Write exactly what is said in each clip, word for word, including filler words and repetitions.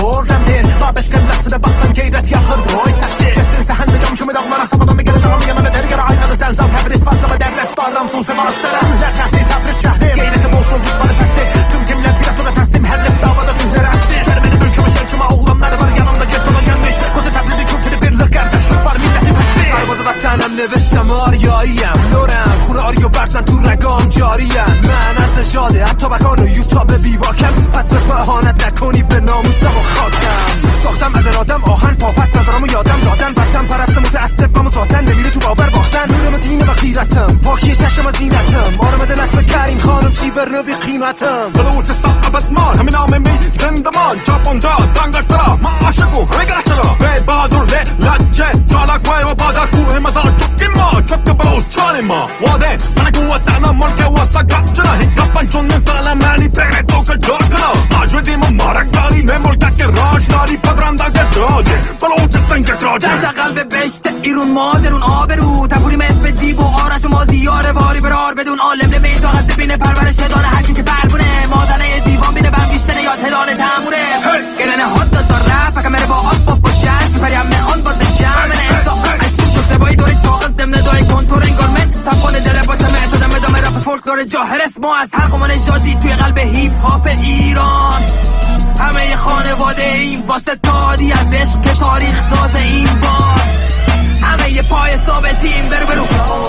bordem din Babes kıllasına basan gayret yakır boy sesi Kesin sehende cam kimi dağlara sabadan bir geri dağım yanına dergara aynadı zelzal Tebriz bazama derres barlam sun sevastara Müller tahti Tebriz şehrim Gayretim olsun düşmanı sesli Tüm timler tiyatroda teslim her lef davada tüzleri esti Cermenin ülkümü şerküme oğlanları var yanımda cırtıla gelmiş Koca Tebriz'in kültürü birlik kardeşlik var milleti teşvik Sarvazı tanem nvشتم آریاییم لورم خوره آریو برزن تو رگام جاریم من از نژاده حتی بکان و یوتاب بیواکم پس بهانت نکنی به ناموسم و خاکم ساختم از ارادم آهن پاپس نظرامو یادم دادن بدتم پرست متعصب و مساتن نمیره تو باور باختن نورم دین و غیرتم پاکی چشم و زینتم آرام دل اصل کریم خانم چی برنو بی قیمتم بلوچستان ابدمار همین نام می زندمان ژاپن‌دا دنگرسرا معاشقو همه گرچرا به بهادر لجه جالک و بادر کوه مزار چکی ما چک بلوچان ما واده من قوت دانا ملک واسا گچرا هیکاپن چون سالم منی بره تو که جارکنا آجودیم مارکداری مملکت که راج داری پدرنده گدراجه بلوچستان گدراجه تشا قلب بشت ایرون مادرون آبرو تپوریم اسم دیب و آرش و ما زیاره واری برار بدون عالم نمی طاقت بینه پرورش دانه هر کی که بربونه مادنه دیوان بینه بم بیشتنه یاد هدانه تموره گرنه هات داد دار رپ پکم مره با آب با جشن پریم مهان با دجمنه انسا اشون تو سبایی داری طاقت زمنه دای کنتور انگار من سبانه دل باشه مرسادم ادامه رپ فولک داره جاهر اسمو از هر قمان نژادی توی قلب هیپ هاپ ایران همه خانواده این واسه تادی از عشق که تاریخ ساز این بار همه یه پای ثابتیم برو برو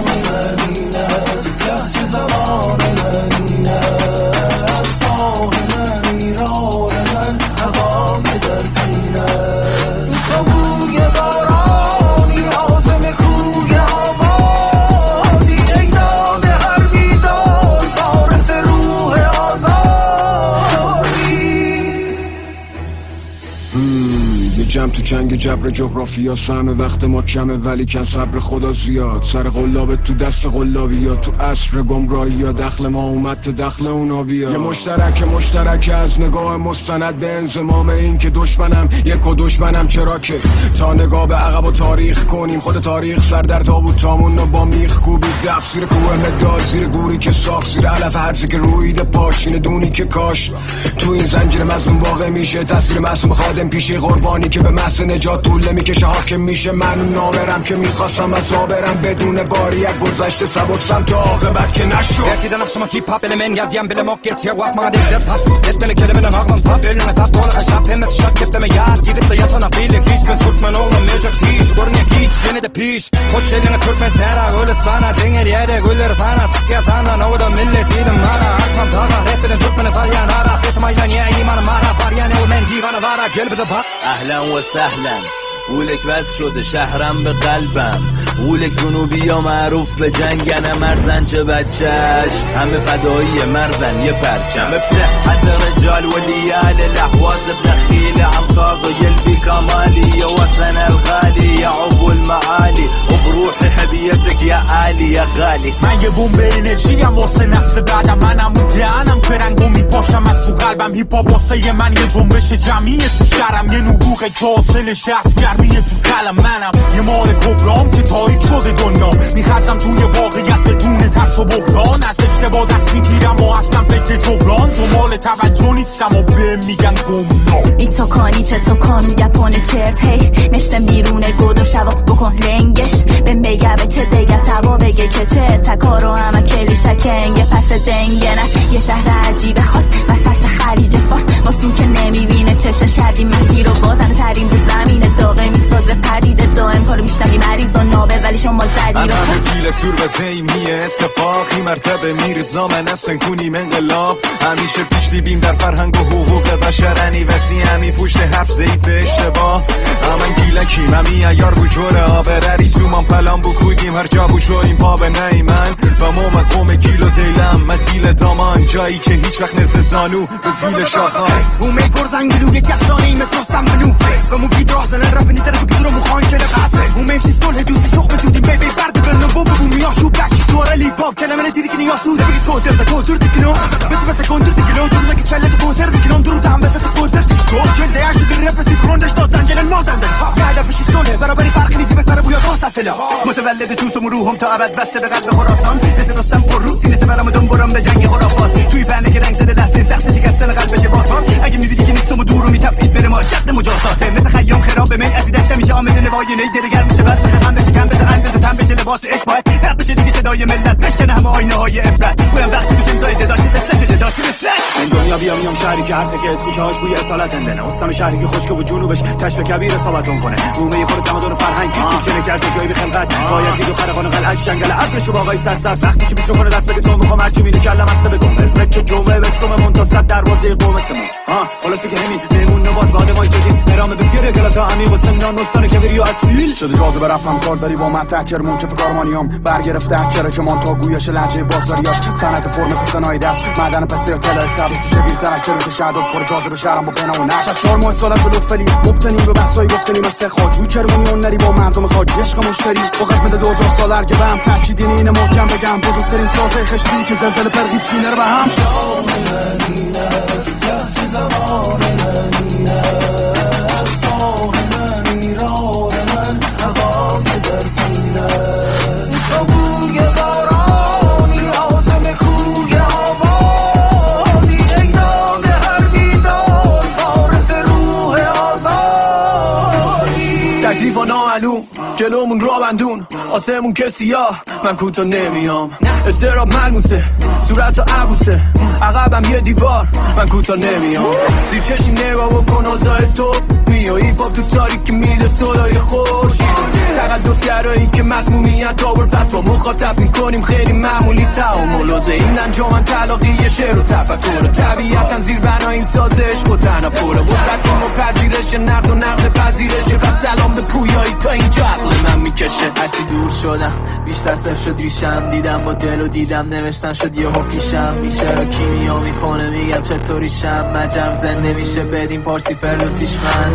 جمع تو جنگ جبر جغرافیا سهم وقت ما کمه ولی کن صبر خدا زیاد سر قلابت تو دست قلابیا تو عصر گمراهی یا دخل ما اومد تا دخل اونا بیا یه مشترک مشترک از نگاه مستند به انضمام این که دشمنم یک و دشمنم چرا که تا نگاه به عقب و تاریخ کنیم خود تاریخ سر در تابوت تامون رو با میخ کوبید دف زیر کوه مداد زیر گوری که ساخت زیر علف هرزی که رویده پاشین دونی که کاش تو این زنجیر مظلوم واقع میشه تاثیر معصوم خادم پیشه قربانی که به محض نجات طول میکشه حاکم میشه من نامرم که میخواستم از آبرم بدون باریک گذشته سبک سمت عاقبت که نشد Erti den akşama hip hop elemen jag vjem bile mocket jag vart man det fast ett eller kelimen hagman tapp ölene tapp ola şap hem et şap kepte me yar gidip de yatana bilik hiç men surt men olma mecak tiş görünye hiç yine de piş hoş eline körpen sera öyle sana denger yere güller sana çıkya sana novda millet dilim mara arkam daga rapiden tutmene faryan ara fesmaylan ya iman mara faryan o men divana vara gel bide bak اهلا و سهلا قولک بس شده شهرم به قلبم قولک جنوبی یا معروف به جنگن مرزن چه بچهش همه فدایی مرزن یه پرچم بصحت رجال وليال الاحواز بدخيل عمقاز ويلبي كمالي يا وطن الغالي يا عبو المعالي وبروحي حبيتك يا عالي يا غالي من یه بوم به انرژی هم واسه نسل بعدم منم اون دهنم فرنگو میپاشم از تو قلبم هیپ هاپ واسه من یه جنبش جمعیه تو شهرم یه نبوغه که حاصل شخص گرمیه تو قلم منم یه مال کبرام که تاریک شده دنیا میخزم توی واقعیت بدون ترس و بحران از اشتباه دست میگیرم و اصلا فکر جبران دنبال توجه نیستم و به میگن گمنام ای تو کانی چه تو کان گپانه چرت هی نشته میرونه گود و شوا بکن لنگش به میگه به چه دیگه توا بگه که چه تکارو همه کلی شکنگه پس دنگه نه یه شهر عجیب خاص وسط خلیج فارس واسون که نمیبینه چشش کردیم مسیر و بازن ترین رو زمین داغه میسازه پریده دائم پارو میشنوی مریض و نابه ولی شما زدی رو همه پیل سور و زیمیه اتفاقی مرتبه میرزا من استن کنیم انقلاب همیشه پیش لیبیم در فرهنگ و حقوق بشرنی وسی همی پشت حرف زید به اشتباه همین گیلکیم همی ایار بجوره آبرری سومان پلان بکویدیم هر جا بوشویم پا به نیمن و مومد قوم گیل و دیلم مدیل دامان جایی که هیچ وقت نزد زانو به پیل شاخان اومی فرزنگلوی کسانی مثل رستم منو و مو بیدرازنن رب نیتره بگیرم و خان کل قصه اومیم سی صلح دوستی شخ بدودیم بی بی برد برنم بوم بوم میاشو بک سواره لیباب کلمه ندیری که نیاسوده بگید کنتر ده کنتر دیکنو بس بس کنتر دیکنو دور مگی چله ده کنتر دیکنم درو دهم بس کنتر دیکنو جلده اشو در رپ سیکروندش دادن گل نازنده هدفش صلح برابری فرقی نیزی بهتره بویا دوستتلا متولد توسم و روحم تا ابد بسته به قلب خراسان مثل رستم پر رو سینه سبرم دنبرم به جنگ خرافات توی پنه که رنگ زده لحظه سخت شکستن قلبش باطان اگه میدیدی که نیستم و دور رو میتپید بره ما شب آینه دلگر میشه بعد هم بشه کم بشه اندازه تن بشه لباس عشق باید نق بشه دیگه صدای ملت بشکنه همه آینه های افرت بویم وقتی بشیم زایده داشتی مثل شده داشتی مثلش این دنیا بیا میام شهری که هر تکه از کوچه هاش بوی اصالت اندنه استان شهری که خشک و جنوبش کشف کبیر اصالتون کنه رومه خود تمدن فرهنگ چنه که از جایی بخلقت بایزید و خرقان قلعه جنگل ابرش و باقای سرسبز وقتی که میتونه کنه دست بگه تو میخوام هرچی میره کلم است بگم اسمت که جمعه بستم منتصد دروازه قوم سمون ها خلاصه که همین مهمون نواز بعد ما جدید نرام بسیار گلتا عمیق و سنان نستان کبیری و اصیل شده جازه برفتم کار داری با من تکر مون که فکارمانیام برگرفته اکره که من تا گویش لحجه بازاریاش سنت پر مثل سنای دست معدن پسه و تله حسابی که بیر ترکر که شهدات پر جازه به شهرم با پناه و نشد چهار ماه سالت لطفلی مبتنیم به بحثای گفتنیم از سه خاج روی کرمونی اون نری با مردم خاج عشق مشتری وقت مده دوزار سال ارگه به هم تاکیدین اینه محکم بگم بزرگترین سازه خشتی که زلزله پرقی چینه رو به هم تکلیف و نامعلوم جلومون را بندون آسمون که سیاه من کوتا نمیام استراب ملموسه صورت و عبوسه عقبم یه دیوار من کوتا نمیام زیر چشی نگاه و کنازای تو میایی پاپ تو تاریکی میده صدای خورشید تقدس گرایی که مسمومیت تاور پس با مخاطب میکنیم خیلی معمولی تعامل و این انجامن تلاقی شعر و تفکر طبیعتا زیر بناییم سازش و تنفر قدرتیم و پذیرش نقد و نقد پذیرش و سلام به پویایی تا اینجا عقل من میکشه هرچی دور شدم بیشتر صرف شد ریشم دیدم با دل و دیدم نوشتن شد یه ها پیشم میشه را کیمیا میکنه میگم چطوریشم مجم زنده میشه بدیم پارسی فردوسیش من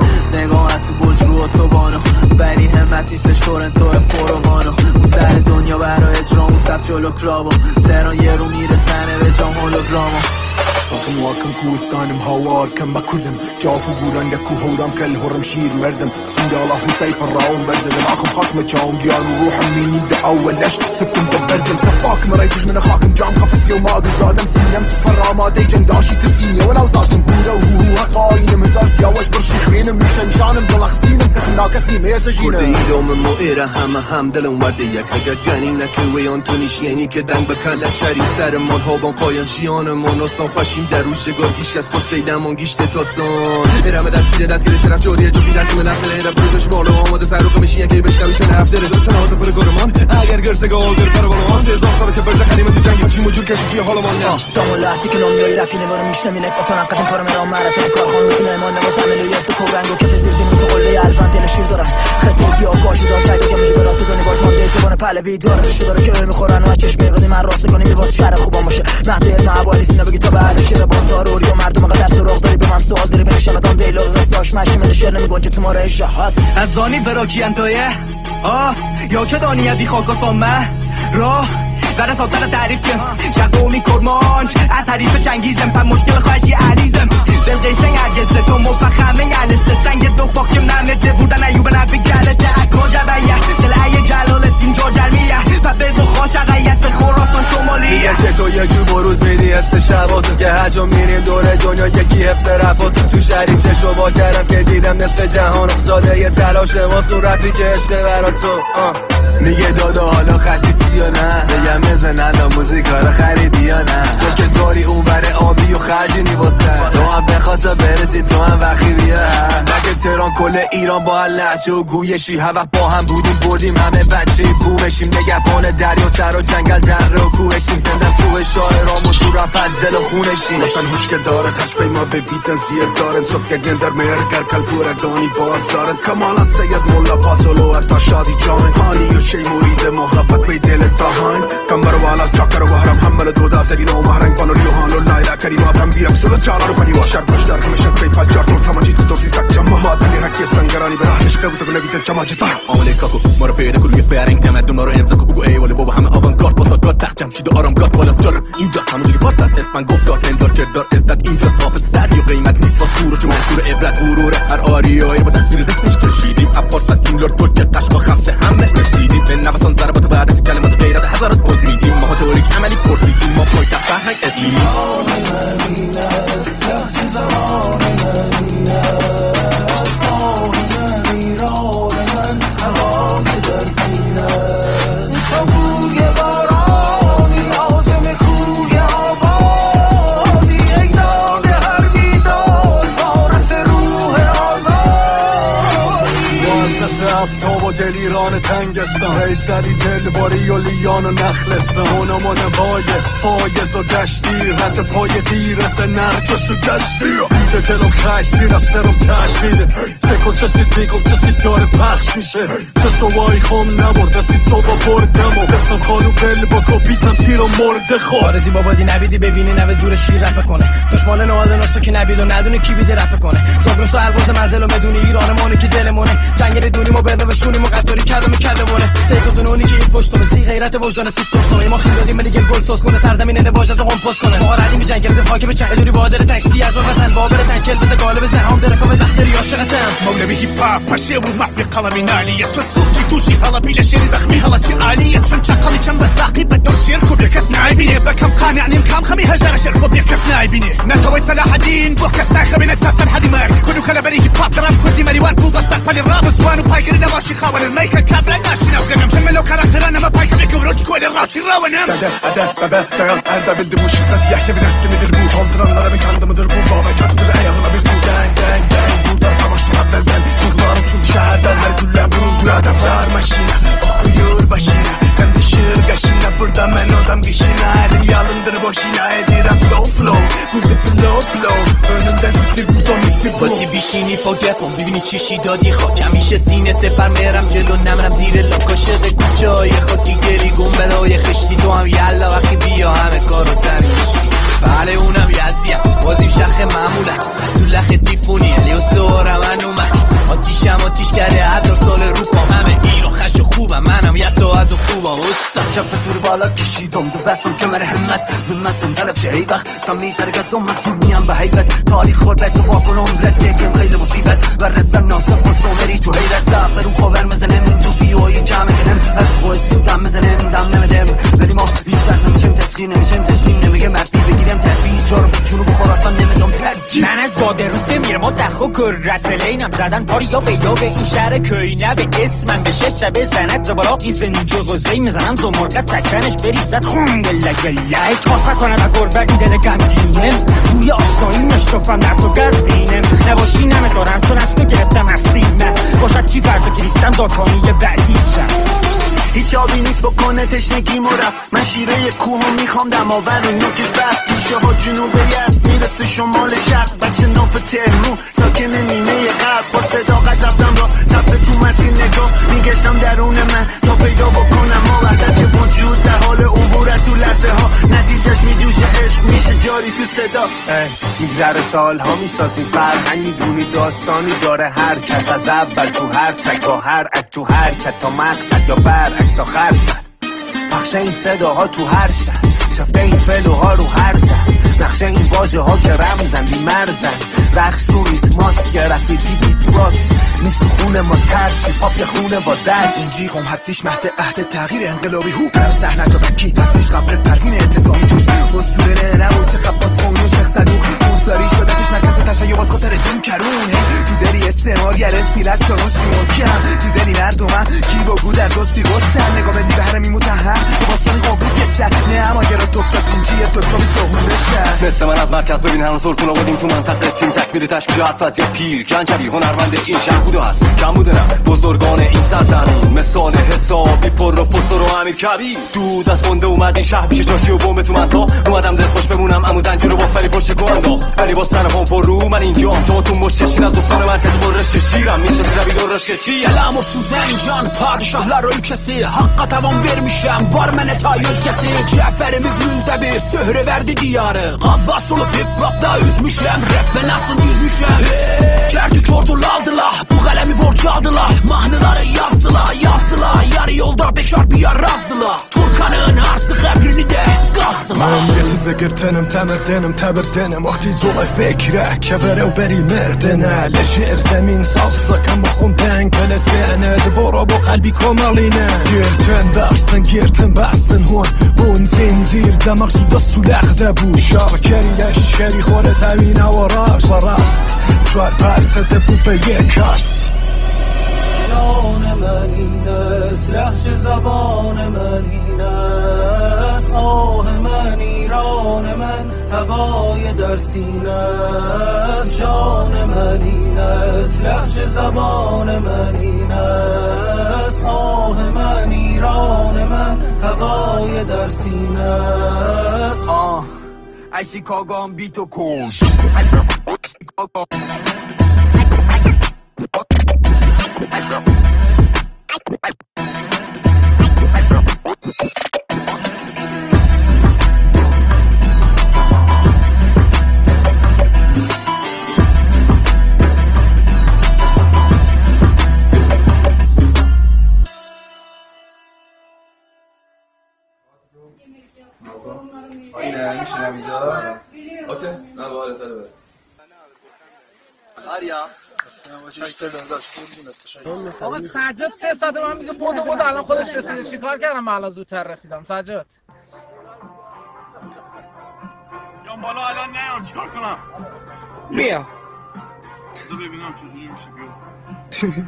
نگاه تو بوج رو اتوبانو ولی همت نیستش تورنتو فروانو اون سر دنیا برای اجرام سب جلو کراو تهران یه رو میرسنه به جام هولوگرامو ساکن واکن کوهستانم هوار کم بکردم جافو بوران یکو هورم کل هرم شیر مردم سندالا حسای پراون برزدم آخم خاکم چاوم دیار و روحم مینی ده اولش سفتم دبردم سفاك مريتش من خاكم جام خفص يوم ما زادم سينم سفر رامادي جنداشي تسيني ولو زادم هورا وهو قاين مزار سياوش برشي خرينم ميشن شانم دلخسينم اسم ناكسني ميسجينم کرده ایدوم موئره همه هم دل اومده یک اگر گنیم نکوی آن تو نیشینی که دنگ بکن چری سر من ها بان قایم چیان من اصان خوشیم در روش گار گیش کس کسیدم گیشته تا سان ارم دستگیره دستگیره شرف جوریه جوبی دستیم نسل ایرم بردش مالو آماده سر رو کمیشی یکی بشنوی چه نفتره دل سنوات پر گرمان اگر گرزگه آگر پر بالوان سیزار ساله که برده خریم تو جنگی چی موجود کشی توی حالا من دامولاتی که نامیایی رپی نمارو میشنمی نک با تو نقدم کارم نام معرفت کارخان میتونه امان نواز عملو یفت کورنگو که زیر زمین تو قله الفن دل شیر دارن خطه دیا گاشو دار کرده که میشه برات بدونی باز مانده زبان پهلوی داره رشته داره که میخورن و چشم قدی من راست کنیم میواز شهر خوبا باشه مهدی علم عبالی سینا بگی تا بعد شیر با تاروری و مردم قدر سراغ داری به من سوال داری بنشم ادام دیلو قصاش مشی من شعر نمیگن که تو ما رایشه هست از زانی فراکی انتایه آه یا که دانیتی خاک و سامه راه در ساتر تعریف کن شقومی کرمانج از حریف چنگیزم پر مشکل خواهشی علیزم دل قیسنگ عجزه تو مفخمه نلسه سنگ دخ باکم نمته بودن ایوب نفی گلته اکا جبیه دل ای جلال الدین جاجرمیه و بگو خوش اقیت به خراسان شمالیه میگه چه تو یه جو بروز میدی است شباتون که هجا میریم دور دنیا یکی حفظ رفاتون تو شریک چشو با کردم که دیدم نصف جهان افتاده یه تلاش واسون رفی که عشق برا تو میگه دادا حالا خسیسی یا نه بگم بزنن موزیک ها خریدی یا نه تو که داری اون بره آبی و خرجینی واسه تو هم بخاطر برسی تو هم وقی بیا نگه تهران کل ایران با لحجه و گویشی هوا با هم بودیم بردیم همه بچه بومشیم نگهبان دریا سر و جنگل در و کوهشیم زنده از روح شاعرام و تو رپت دل و خونشیم وطن هوش که داره خشبه ما به بیتن زیر دارن صبح که گندر میرگر کل پورگانی بازارن کمالا سید مولا پاسولو ارتا شادی جان هانی و شی مرید محبت به دل تاهاین کمبر والا چاکر و حرم حمل دودا سرین و مهرنگ بانو ریوهان و لایلا کریمات هم بیرک سلو چالا رو پنی واشر پشتر همیشن پی فجار دور سمانجی تو دوزی سک جمع مادنی رکی سنگرانی برای عشق بوده کنه بیتن جمع جتا آمله کاکو ما رو پیدا کلوی فرنگ تمدن ما رو امضا کو بگو ای ولی بابا همه آوانگارد با ساگارد تخجم چید و آرام گارد بالاست جارم اینجاست همونجوری پارس هست اسم من گفتار پندار کردار ازداد اینجاست حافظ سر یا قیمت نیست باز کور و چه منصور عبرت غرور هر آریایی با تصویر ذکرش کشیدیم افارست این لور ترک قشقا خمسه همه رسیدیم به نفسان ضربات بعد کلمات غیرت هزارات باز میدیم ما تئوریک عملی پرسیدیم ما پایت فرهنگ اقلیمی زمان دل ایران تنگستان ریسری دل باری و لیان و نخلستان اونم و نوای فایز و دشتی رد پای دیرت نرجش و گشتی بیده دلم خش سیرم سرم تشمیده سکو چسی دیگم چسی داره پخش میشه چه شوایی خوم نبرده سی صبح بردم و دستم خانو بل با کپیتم زیر و مرده خور آرزی بابادی نبیدی ببینی نوه جور شیر رپ کنه دشمال نواده نستو که نبید و ندونه کی بیده رپ کنه زاگرس و البرز منزل و مدونی ایران مانه که دلمونه جنگ ردونی ما بده و شونی مقداری کردم کده بونه سیکو دونونی که این پشتونه سی غیرت وجدان سی پشتونه ما خیلی داریم ملیگل گل سوس کنه سرزمین نواجد و هم پست کنه ما ردی می جنگ کرده فاکه به چند دوری بادر تاکسی از وطن بابر تنکل بز غالب زهام درکام دختری عاشقتم مولوی هیپ هاپ پشه و محبی قلمی نالیت و سوچی توشی حالا بیل شیری زخمی حالا چی عالیت چون چقلی چند بساقی بدور شیر خوب یکس نایبینه بکم قانع نیم کام خمی هجر شیر خوب یکس نایبینه نتوی صلاح الدین بو کس نخبینه تاسن حدی مرگ کنو کلا بری هیپ هاپ درام کردی مریوان بو بسر پلی راب زوانو پایگری نواشی خوان المیکا کابلا ناشینا وگنم شملو کاراکترانه ما پایکم یکوروچ کولی راوچی راونم Dede, ede, bebe, dayan elde bildi bu şirzat Yahya bir nesli midir bu Saldıranlara bir kandı mıdır bu Baba katıdır ayağına bir bu Gang, gang, gang Burada savaştım evvelden Duygularım çünkü şehirden Her güller vuruldu hedefler maşine Okuyor başına Hem de şiir kaşına Burada ben odam kişine Elim yalındır boşuna Edirem flow flow Kuzu blow blow Önümden siktir bu domiktir bu باسی بیشینی پا گفم ببینی چیشی دادی خاک همیشه سینه سپر میرم جلو نمرم زیر لاک عاشق کوچه های خاکی گلی گم بلای خشتی تو هم یلا وقتی بیا همه کارو تمیشی بله اونم یزدیم بازیم شخ معمولم تو لخ تیفونی علی و سوارم من اومد آتیشم آتیش کرده هزار سال رو پام همه ایران خش و خوبم منم یه تا از و خوبم Sen çapı tur bağla kişi domdu Besim kemer himmet Bilmezsin talep şey vakt Samimi tergaz donmaz durmayan به heybet Tarih خربت و واقع عمرت دیگم خیلی مصیبت ورسم ناسم و سومری تو حیرت زعفر و خاور مزنم تو بیایی جمع کنم از خواه سودم مزنم دم نمدم ولی ما هیچ وقت نمیشم تسخیر نمیشم تشمیم نمیگه مردی بگیرم ترفیع جارو بچونو بخور اصلا نمیدم ترجیح من از زاده روده میرم و دخو کرت لینم زدن پاری یا به یا به این شهر köyne به اسمم به شش شبه زند زباراقی زنجو غزهی میزنم زمرقت تکنش بریزد خون گله گله احتاسا کنم و گربه این دل گمگینم روی آشنایی نشتفم در تو گرفینم نباشی نمیدارم چون از تو گرفتم هستیم باشد چی فردا کریستم داکانی بعدیشم هیچ آبی نیست بکنه تشنگی مرف من شیره کوه میخوام دماور و نوکش بست پیشه ها جنوب یست میرسه شمال شرق بچه ناف تهرون ساکن نیمه غرب با صداقت رفتم را صفحه تو مسیر نگاه میگشتم درون من تا پیدا بکنم ما وحدت وجود در حال عبورت تو لحظه ها نتیجهش میجوشه عشق میشه جاری تو صدا میگذره سال ها میسازیم فرهنگ میدونی داستانی داره هر کس از اول تو هر تک با هر اک تو هر کت تا مقصد یا بر عکس آخر زد پخش این صداها تو هر شهر شفته این فلوها رو هر در نقشه این واژه ها که رمزن بی مرزن رقص و ریتماست گرافیتی بیت باکس نیست تو خونه ما ترسی پاپ یه خونه با درد این جیغم هستیش مهد عهد تغییر انقلابی هو هر صحنه تا بکی هستیش قبر پروین اعتصامی توش اصوله نه نبود چه خباس خونو شیخ صدوق موزاری شده توش مرکز تشیع باز خاطر جیم کرونه تو دلی استعمار گر اسمی رد چارون شیمون کم تو دلی مردمم کی بگو در دوستی گستر نگاه بدی به هرمی متهم باستانی قابود یه سر نه اما گرا توفتاد اینجیه تو کمی سهون بشتر مثل من از مرکز ببین هنوز سلطون آبادیم تو منطقه تیم تکمیل تشبیه حرف از یه پیر گنجوی هنرمند این شهر بوده هست کم بوده نه بزرگان این سرزمین مثال حسابی پر و فسر و امیر کبیر دود از گنده اومد این شهر پیش جاشی و بوم تو منطقه اومدم دل خوش بمونم امو زنجیر رو با فری پشت گو انداخت ولی با سر پام پر رو من اینجام شما تو مشت شیر از دوستان مرکز برش شیرم میشه زبی دورش که چی سلام و سوزن جان padişahlar ülkesi Hakka tavan vermişem var meneta yüz kesi Ceferimiz müzebi söhre verdi diyarı Gavvas olup hip hop'ta üzmüşem Rap'e nasıl yüzmüşem Gerdik ordu aldılar Bu kalemi borç aldılar Mahnıları yazdılar yazdılar Yarı yolda bekar bir yer razdılar Turkan'ın arsı kabrini de gazdılar من زگرتنم تمردنم تبردنم وقتی زوغ فکره کبره و بری مردنه لشعر زمین ساخته کم بخون دنگ بله سینه برو با قلبی کاملینه گرتن بستن گرتن بستن هون بون زنزیر دماغ سودا سولخده بو شاکری لشکری خوره تمینه و راست و راست چوار پرسده بود به یک کاست جان من این است، لهجه زبان من این است، آه من ایران من هوای در سینه است. جان من این است، لهجه زبان من این است، آه من ایران من هوای در سینه است. آه ای شیکاگو هم بی تو کن اینه میشینم اینجا اوکی نه باید خیلی بره آریا آقا سجاد سه ساعت من میگه بودو بودو الان خودش رسیده. چیکار کردم من الان زودتر رسیدم سجاد؟ بیام بالا الان نیام چیکار کنم؟ بیا بذار ببینم چجوری میشه بیا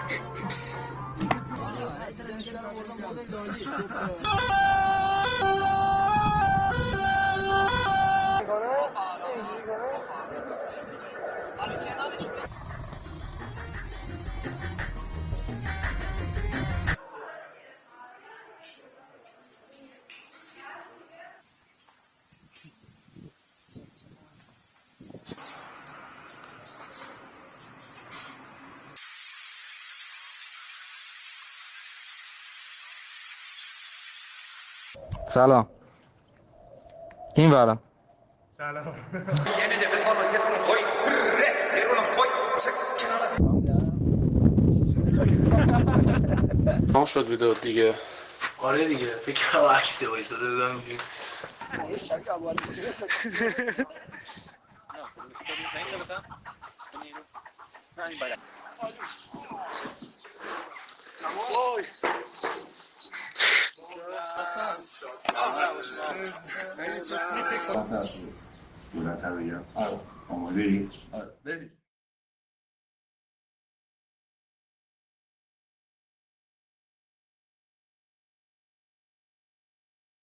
سلام این ورم سلام تمام شد ویدیو دیگه. آره دیگه فکر کنم عکس وایساده بودم آماده ای؟